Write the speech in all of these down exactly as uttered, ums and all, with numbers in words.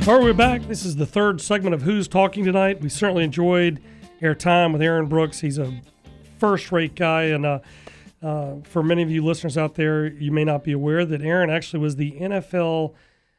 All right, we're back. This is the third segment of Who's Talking tonight. We certainly enjoyed our time with Aaron Brooks. He's a first-rate guy, and uh, uh, for many of you listeners out there, you may not be aware that Aaron actually was the N F L,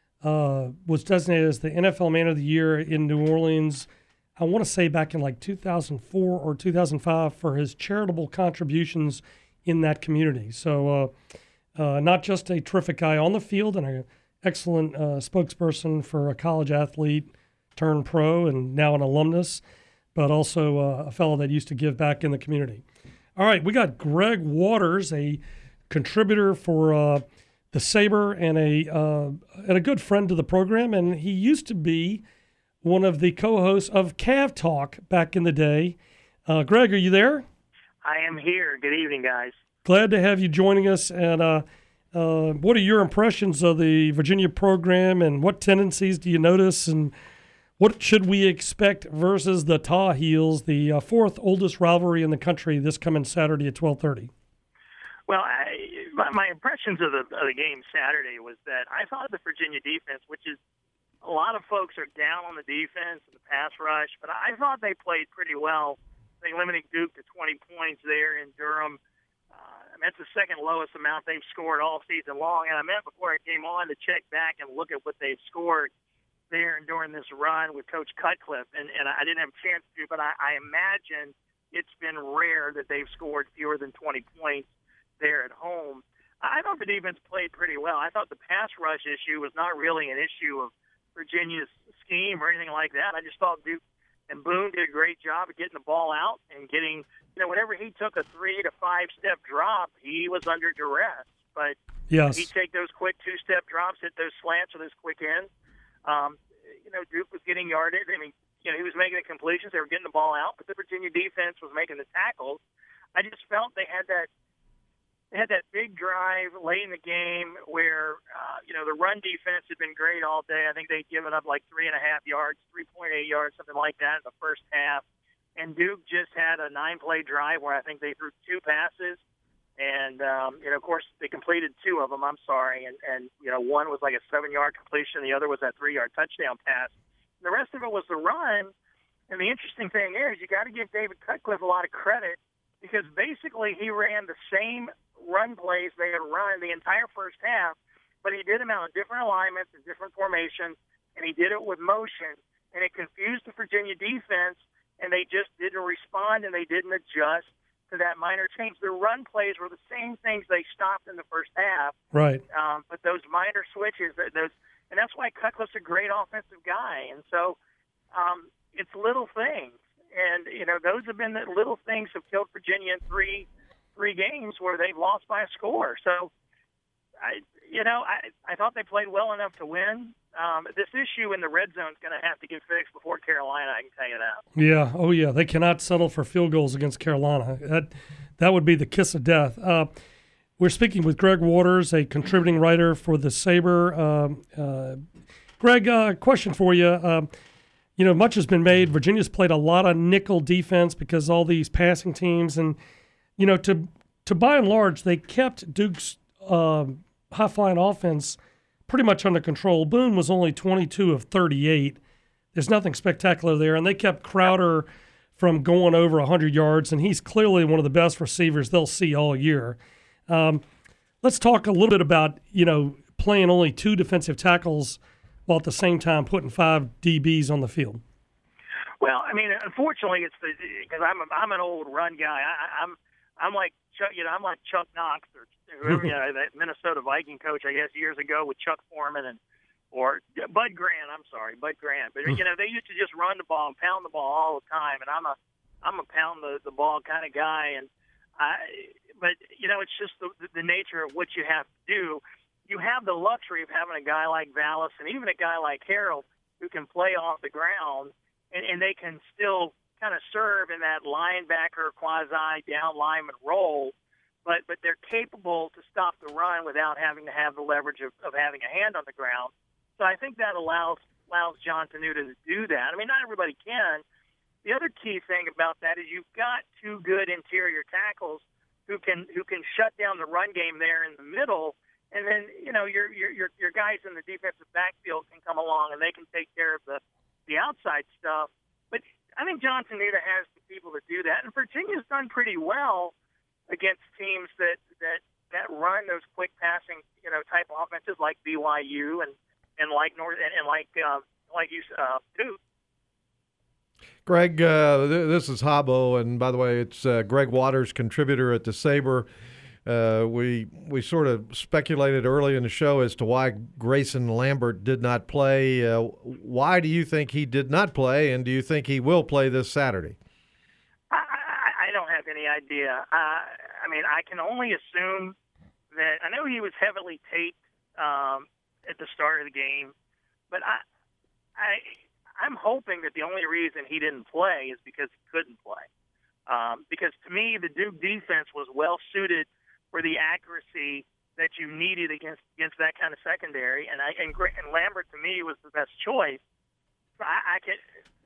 uh, was designated as the N F L Man of the Year in New Orleans, I want to say back in like two thousand four or two thousand five for his charitable contributions in that community. So uh, uh, not just a terrific guy on the field and an excellent uh, spokesperson for a college athlete turned pro and now an alumnus, but also uh, a fellow that used to give back in the community. All right, we got Greg Waters, a contributor for uh, the Saber and a uh, and a good friend to the program, and he used to be one of the co-hosts of Cav Talk back in the day. Uh, Greg, are you there? I am here. Good evening, guys. Glad to have you joining us. And uh, uh, what are your impressions of the Virginia program, and what tendencies do you notice, and what should we expect versus the Tar Heels, the uh, fourth oldest rivalry in the country, this coming Saturday at twelve thirty? Well, I, my, my impressions of the, of the game Saturday was that I thought the Virginia defense, which is a lot of folks are down on the defense and the pass rush, but I thought they played pretty well. They limited Duke to twenty points there in Durham. Uh, I mean, that's the second lowest amount they've scored all season long. And I meant before I came on to check back and look at what they've scored there and during this run with Coach Cutcliffe. And, and I didn't have a chance to, but I, I imagine it's been rare that they've scored fewer than twenty points there at home. I thought the defense played pretty well. I thought the pass rush issue was not really an issue of Virginia's scheme or anything like that. I just thought Duke and Boone did a great job of getting the ball out and getting, you know, whenever he took a three to five step drop, he was under duress. But yes, he'd take those quick two step drops, hit those slants or those quick ends. Um, you know, Duke was getting yarded. I mean, you know, he was making the completions. They were getting the ball out, but the Virginia defense was making the tackles. I just felt they had that They had that big drive late in the game where, uh, you know, the run defense had been great all day. I think they'd given up like three and a half yards, three point eight yards, something like that in the first half. And Duke just had a nine-play drive where I think they threw two passes. And, um, you know, of course, they completed two of them, I'm sorry. And, and you know, one was like a seven-yard completion. The other was that three-yard touchdown pass. And the rest of it was the run. And the interesting thing there is you got to give David Cutcliffe a lot of credit because basically he ran the same run plays they had run the entire first half, but he did them out of different alignments and different formations, and he did it with motion, and it confused the Virginia defense, and they just didn't respond, and they didn't adjust to that minor change. The run plays were the same things they stopped in the first half, right? Um, but those minor switches, those, and that's why Cutcliffe's a great offensive guy, and so um, it's little things, and you know those have been the little things have killed Virginia in three. three games where they've lost by a score. So, I, you know, I, I thought they played well enough to win. Um, this issue in the red zone is going to have to get fixed before Carolina, I can tell you that. Yeah, oh yeah, they cannot settle for field goals against Carolina. That that would be the kiss of death. Uh, we're speaking with Greg Waters, a contributing writer for the Saber. Um, uh, Greg, uh, question for you. Um, you know, much has been made. Virginia's played a lot of nickel defense because all these passing teams and You know, to to by and large, they kept Duke's uh, high-flying offense pretty much under control. Boone was only twenty-two of thirty-eight. There's nothing spectacular there, and they kept Crowder from going over one hundred yards, and he's clearly one of the best receivers they'll see all year. Um, let's talk a little bit about, you know, playing only two defensive tackles while at the same time putting five D Bs on the field. Well, I mean, unfortunately, it's the because I'm a, I'm an old run guy. I, I'm I'm like Chuck, you know, I'm like Chuck Knox or whoever, you know, that Minnesota Viking coach, I guess, years ago with Chuck Foreman and or Bud Grant. I'm sorry, Bud Grant. But you know, they used to just run the ball and pound the ball all the time. And I'm a I'm a pound the, the ball kind of guy. And I, but you know, it's just the the nature of what you have to do. You have the luxury of having a guy like Vallis and even a guy like Harold who can play off the ground, and, and they can still kind of serve in that linebacker quasi down lineman role, but but they're capable to stop the run without having to have the leverage of, of having a hand on the ground. So I think that allows allows John Tenuta to do that. I mean, not everybody can. The other key thing about that is you've got two good interior tackles who can who can shut down the run game there in the middle, and then you know your your your your guys in the defensive backfield can come along and they can take care of the the outside stuff. But I think John Tenuta has the people to do that, and Virginia's done pretty well against teams that that that run those quick passing you know type offenses like B Y U and and like North and, and like uh, like you uh, Duke. Greg, uh, th- this is Habbo, and by the way, it's uh, Greg Waters, contributor at the Saber. Uh, we we sort of speculated early in the show as to why Grayson Lambert did not play. Uh, why do you think he did not play, and do you think he will play this Saturday? I, I, I don't have any idea. Uh, I mean, I can only assume that I know he was heavily taped um, at the start of the game, but I I. I'm hoping that the only reason he didn't play is because he couldn't play. Um, because to me, the Duke defense was well suited for the accuracy that you needed against against that kind of secondary, and I and, and Lambert to me was the best choice. I, I can,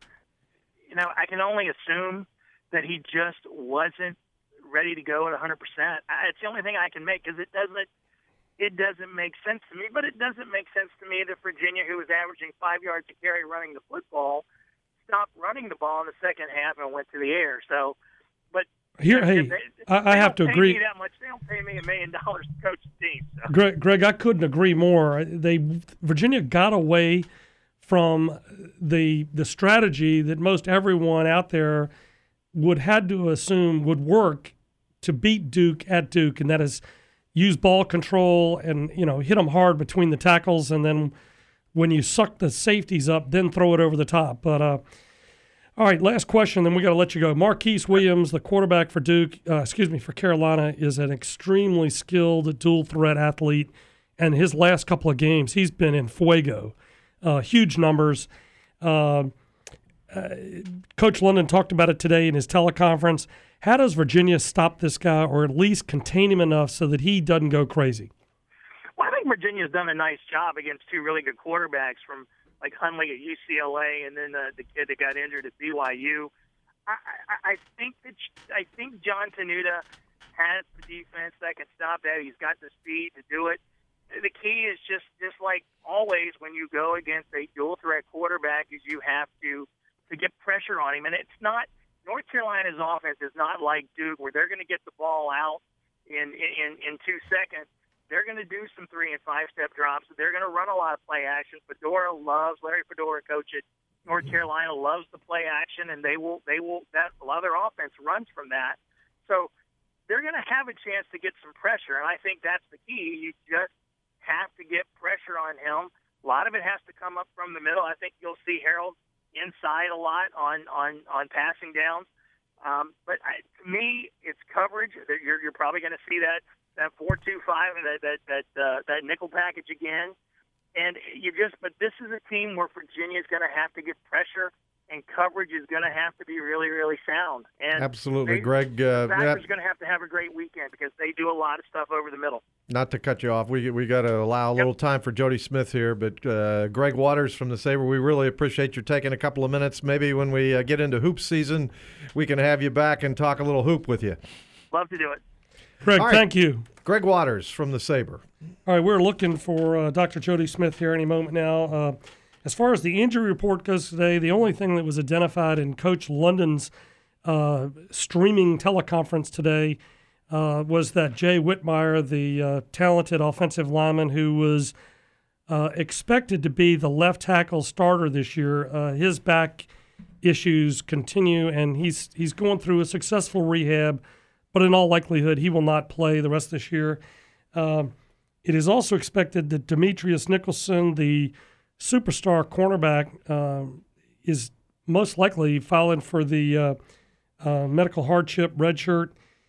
you know, I can only assume that he just wasn't ready to go at one hundred percent. It's the only thing I can make because it doesn't. It doesn't make sense to me, but it doesn't make sense to me that Virginia, who was averaging five yards a carry running the football, stopped running the ball in the second half and went to the air. So, but here, hey, they, I, I have to pay agree. Me that much. They don't pay me a million dollars to coach the team. So. Greg, Greg, I couldn't agree more. They Virginia got away from the the strategy that most everyone out there would had to assume would work to beat Duke at Duke, and that is use ball control and, you know, hit them hard between the tackles, and then when you suck the safeties up, then throw it over the top. But, uh, all right, last question, then we got to let you go. Marquise Williams, the quarterback for Duke, uh, excuse me, for Carolina, is an extremely skilled dual-threat athlete, and his last couple of games, he's been in fuego. Uh, huge numbers. Uh, uh, Coach London talked about it today in his teleconference. How does Virginia stop this guy, or at least contain him enough so that he doesn't go crazy? Well, I think Virginia's done a nice job against two really good quarterbacks, from like Hundley at U C L A and then uh, the kid that got injured at B Y U. I, I, I think that I think John Tenuta has the defense that can stop that. He's got the speed to do it. The key is just just like always when you go against a dual threat quarterback, is you have to to get pressure on him, and it's not. North Carolina's offense is not like Duke, where they're going to get the ball out in in, in two seconds. They're going to do some three and five step drops. They're going to run a lot of play action. Fedora loves Larry Fedora, coach at North Carolina, loves the play action, and they will they will that a lot of their offense runs from that. So they're going to have a chance to get some pressure, and I think that's the key. You just have to get pressure on him. A lot of it has to come up from the middle. I think you'll see Harold inside a lot on on on passing downs, um, but I, to me, it's coverage. You're you're probably going to see that that four two five and that that that uh, that nickel package again, and you just. But this is a team where Virginia's going to have to get pressure, and coverage is going to have to be really really sound. And absolutely, they, Greg. Uh, the Packers going to have to have a great weekend because they do a lot of stuff over the middle. Not to cut you off, we we got to allow a little time for Jody Smith here, but uh, Greg Waters from the Saber, we really appreciate you taking a couple of minutes. Maybe when we uh, get into hoop season, we can have you back and talk a little hoop with you. Love to do it. Greg, right. Thank you. Greg Waters from the Saber. All right, we're looking for uh, Doctor Jody Smith here any moment now. Uh, as far as the injury report goes today, the only thing that was identified in Coach London's uh, streaming teleconference today Uh, was that Jay Whitmire, the uh, talented offensive lineman who was uh, expected to be the left tackle starter this year. Uh, his back issues continue, and he's he's going through a successful rehab, but in all likelihood, he will not play the rest of this year. Um, it is also expected that Demetrius Nicholson, the superstar cornerback, uh, is most likely filing for the uh, uh, medical hardship redshirt.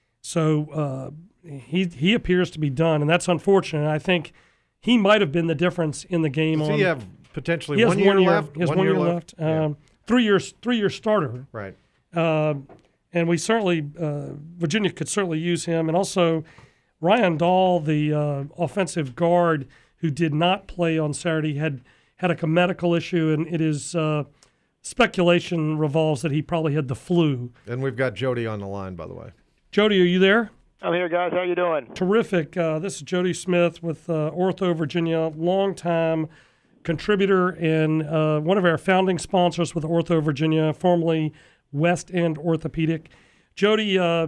So uh, he he appears to be done, and that's unfortunate. I think he might have been the difference in the game. Does on, he have potentially he has one year, one year left? He has one, one year, year left. left. Um, Yeah. Three years, three year starter. Right. Uh, and we certainly uh, Virginia could certainly use him, and also Ryan Dahl, the uh, offensive guard who did not play on Saturday, had had a medical issue, and it is uh, speculation revolves that he probably had the flu. And we've got Jody on the line, by the way. Jody, are you there? I'm here, guys. How you doing? Terrific. Uh, this is Jody Smith with uh, Ortho Virginia, longtime contributor and uh, one of our founding sponsors with Ortho Virginia, formerly West End Orthopedic. Jody, uh,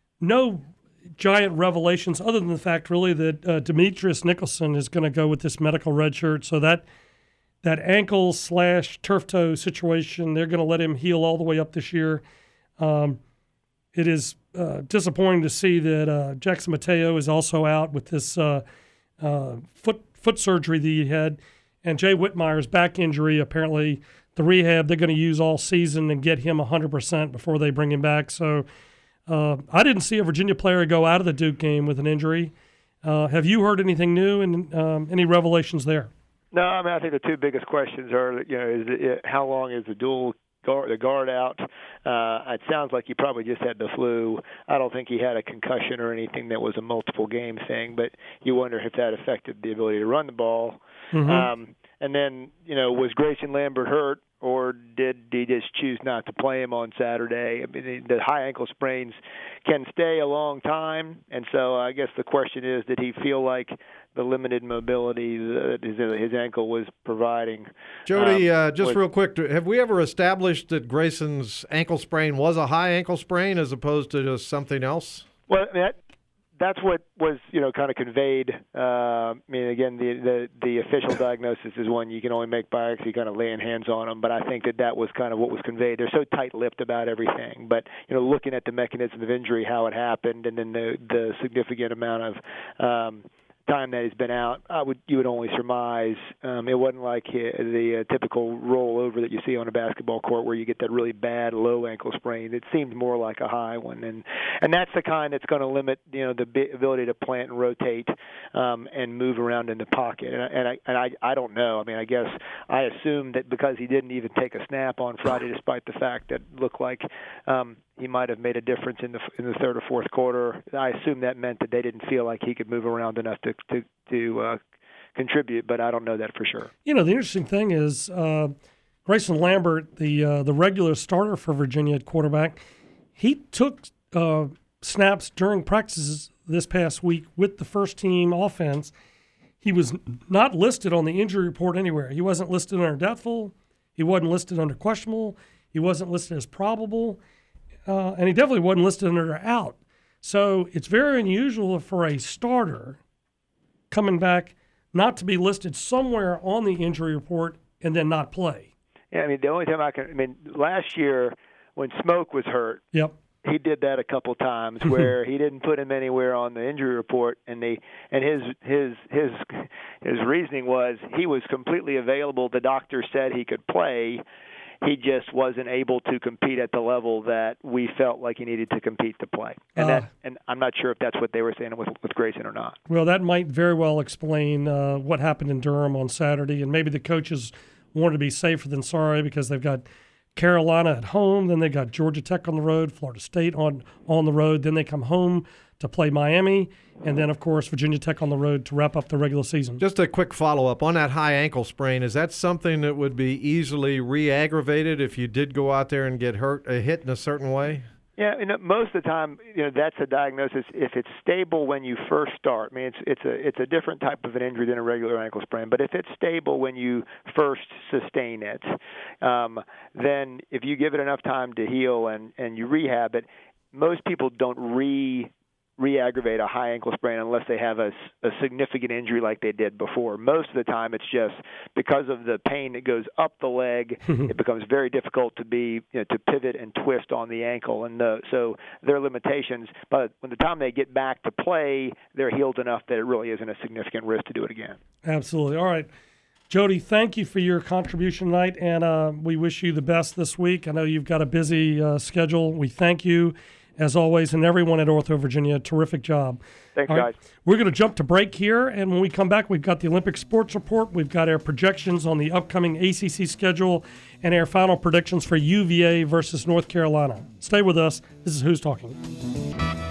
no giant revelations other than the fact really that uh, Demetrius Nicholson is going to go with this medical red shirt. So that that ankle slash turf toe situation, they're going to let him heal all the way up this year. Um, it is uh, disappointing to see that uh, Jackson Mateo is also out with this uh, uh, foot foot surgery that he had. And Jay Whitmire's back injury, apparently the rehab they're going to use all season and get him one hundred percent before they bring him back. So uh, I didn't see a Virginia player go out of the Duke game with an injury. Uh, have you heard anything new and um, any revelations there? No, I mean, I think the two biggest questions are, you know, is it, how long is the dual guard, the guard out? Uh, it sounds like he probably just had the flu. I don't think he had a concussion or anything that was a multiple game thing, but you wonder if that affected the ability to run the ball. Mm-hmm. Um, and then, you know, was Grayson Lambert hurt, or did he just choose not to play him on Saturday? I mean, the high ankle sprains can stay a long time, and so I guess the question is, did he feel like the limited mobility that his, his ankle was providing? Jody, um, uh, just was, real quick, have we ever established that Grayson's ankle sprain was a high ankle sprain as opposed to just something else? Well, that, that's what was, you know, kind of conveyed. Uh, I mean, again, the, the the official diagnosis is one you can only make by actually kind of laying hands on them. But I think that that was kind of what was conveyed. They're so tight-lipped about everything. But, you know, looking at the mechanism of injury, how it happened, and then the the significant amount of um, time that he's been out, I would you would only surmise um, it wasn't like he, the uh, typical rollover that you see on a basketball court where you get that really bad low ankle sprain. It seemed more like a high one, and and that's the kind that's going to limit, you know, the ability to plant and rotate um, and move around in the pocket. And, I, and I and I I don't know. I mean, I guess I assumed that because he didn't even take a snap on Friday, despite the fact that it looked like um, he might have made a difference in the in the third or fourth quarter. I assume that meant that they didn't feel like he could move around enough to to, to uh, contribute, but I don't know that for sure. You know, the interesting thing is uh, Grayson Lambert, the uh, the regular starter for Virginia at quarterback, he took uh, snaps during practices this past week with the first team offense. He was not listed on the injury report anywhere. He wasn't listed under doubtful. He wasn't listed under questionable. He wasn't listed as probable. Uh, and he definitely wasn't listed under out. So it's very unusual for a starter coming back not to be listed somewhere on the injury report and then not play. Yeah, I mean, the only time I can, I mean, last year when Smoke was hurt, yep, he did that a couple times where he didn't put him anywhere on the injury report, and they and his his his his reasoning was he was completely available. The doctor said he could play. He just wasn't able to compete at the level that we felt like he needed to compete to play. And uh, that, and I'm not sure if that's what they were saying with, with Grayson or not. Well, that might very well explain uh, what happened in Durham on Saturday, and maybe the coaches wanted to be safer than sorry because they've got Carolina at home, then they got Georgia Tech on the road, Florida State on, on the road, then they come home to play Miami, and then, of course, Virginia Tech on the road to wrap up the regular season. Just a quick follow-up. On that high ankle sprain, is that something that would be easily re-aggravated if you did go out there and get hurt, uh, hit in a certain way? Yeah, you know, most of the time, you know, that's a diagnosis if it's stable when you first start. I mean, it's it's a it's a different type of an injury than a regular ankle sprain. But if it's stable when you first sustain it, um, then if you give it enough time to heal and, and you rehab it, most people don't re re-aggravate a high ankle sprain unless they have a, a significant injury like they did before. Most of the time it's just because of the pain that goes up the leg, it becomes very difficult to be, you know, to pivot and twist on the ankle. And the, so there are limitations, but when the time they get back to play, they're healed enough that it really isn't a significant risk to do it again. Absolutely. All right. Jody, thank you for your contribution tonight, and uh, we wish you the best this week. I know you've got a busy uh, schedule. We thank you. As always, and everyone at Ortho Virginia, terrific job. Thanks, right, guys. We're going to jump to break here, and when we come back, we've got the Olympic Sports Report. We've got our projections on the upcoming A C C schedule and our final predictions for U V A versus North Carolina. Stay with us. This is Who's Talking.